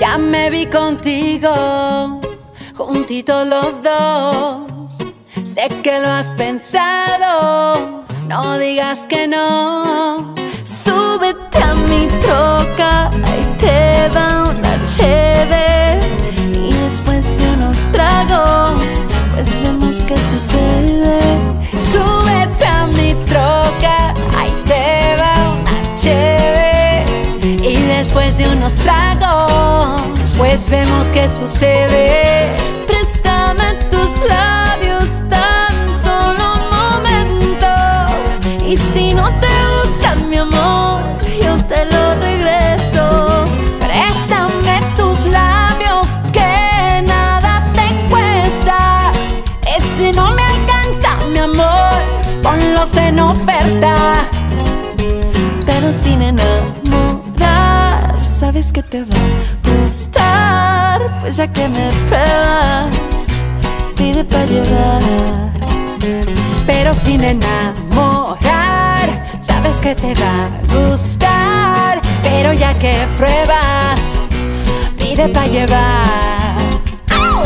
Ya me vi contigo, juntitos los dos. Sé que lo has pensado, no digas que no. Súbete a mi troca, ahí te va una cheve. Y después de unos tragos, pues vemos qué sucede. Súbete a mi troca, ahí te va una cheve. Y después de unos tragos, pues vemos qué sucede. Préstame tus labios tan solo un momento. Y si no te gustan, mi amor, yo te lo regreso. Préstame tus labios que nada te cuesta. Y si no me alcanza, mi amor, ponlos en oferta. Pero sin enamorar, sabes que te va a gustar. Pues ya que me pruebas, pide pa' llevar. Pero sin enamorar, sabes que te va a gustar. Pero ya que pruebas, pide pa' llevar. ¡Au!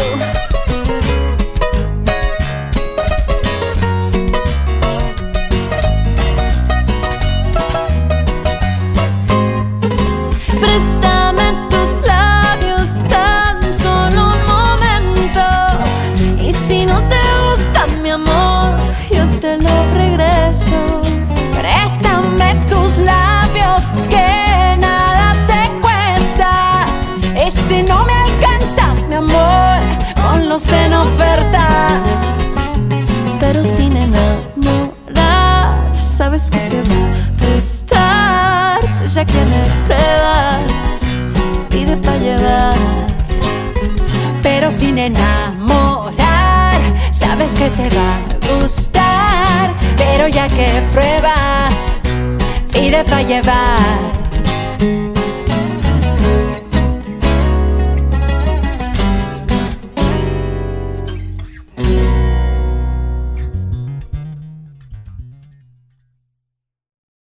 Préstame tus labios tan solo un momento. Y si no te gusta, mi amor, yo te lo regreso. Préstame tus labios que nada te cuesta. Y si no me alcanza, mi amor, ponlos en oferta. Pero sin enamorar, sabes que te va a gustar. Pues ya que me pruebas, pide pa' llevar. Pero sin enamorar, sabes que te va a gustar. Pero ya que pruebas, pide pa' llevar.